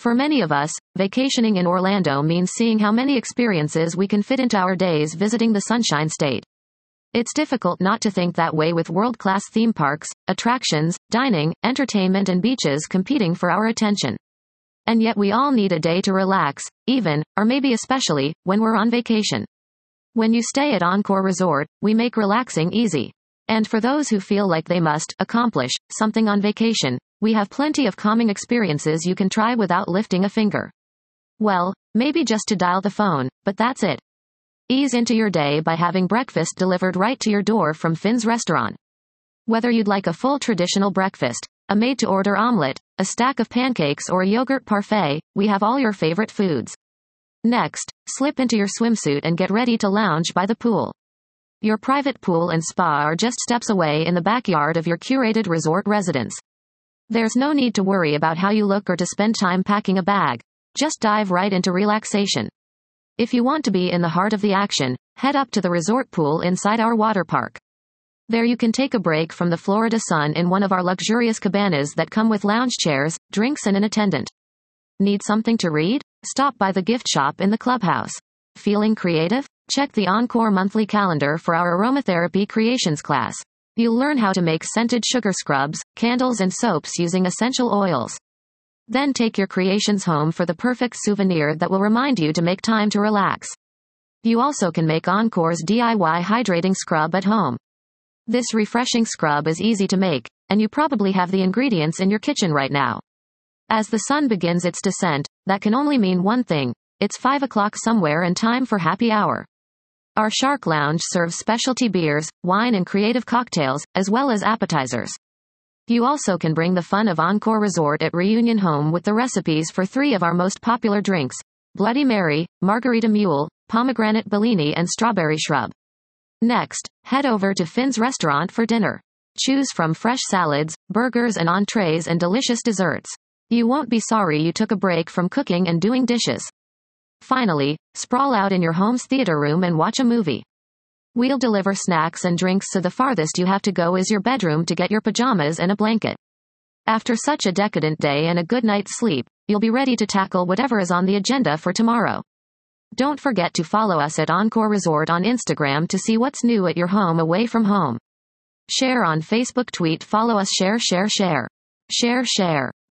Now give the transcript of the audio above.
For many of us, vacationing in Orlando means seeing how many experiences we can fit into our days visiting the Sunshine State. It's difficult not to think that way with world-class theme parks, attractions, dining, entertainment and beaches competing for our attention. And yet we all need a day to relax, even, or maybe especially, when we're on vacation. When you stay at Encore Resort, we make relaxing easy. And for those who feel like they must accomplish something on vacation, we have plenty of calming experiences you can try without lifting a finger. Well, maybe just to dial the phone, but that's it. Ease into your day by having breakfast delivered right to your door from Finn's Restaurant. Whether you'd like a full traditional breakfast, a made-to-order omelet, a stack of pancakes or a yogurt parfait, we have all your favorite foods. Next, slip into your swimsuit and get ready to lounge by the pool. Your private pool and spa are just steps away in the backyard of your curated resort residence. There's no need to worry about how you look or to spend time packing a bag. Just dive right into relaxation. If you want to be in the heart of the action, head up to the resort pool inside our water park. There you can take a break from the Florida sun in one of our luxurious cabanas that come with lounge chairs, drinks and an attendant. Need something to read? Stop by the gift shop in the clubhouse. Feeling creative? Check the Encore monthly calendar for our aromatherapy creations class. You'll learn how to make scented sugar scrubs, candles and soaps using essential oils. Then take your creations home for the perfect souvenir that will remind you to make time to relax. You also can make Encore's DIY hydrating scrub at home. This refreshing scrub is easy to make, and you probably have the ingredients in your kitchen right now. As the sun begins its descent, that can only mean one thing. It's 5 o'clock somewhere and time for happy hour. Our Shark Lounge serves specialty beers, wine and creative cocktails, as well as appetizers. You also can bring the fun of Encore Resort at Reunion home with the recipes for 3 of our most popular drinks: Bloody Mary, Margarita Mule, Pomegranate Bellini and Strawberry Shrub. Next, head over to Finn's Restaurant for dinner. Choose from fresh salads, burgers and entrees and delicious desserts. You won't be sorry you took a break from cooking and doing dishes. Finally, sprawl out in your home's theater room and watch a movie. We'll deliver snacks and drinks so the farthest you have to go is your bedroom to get your pajamas and a blanket. After such a decadent day and a good night's sleep, you'll be ready to tackle whatever is on the agenda for tomorrow. Don't forget to follow us at Encore Resort on Instagram to see what's new at your home away from home. Share on Facebook, tweet, follow us, share. Share.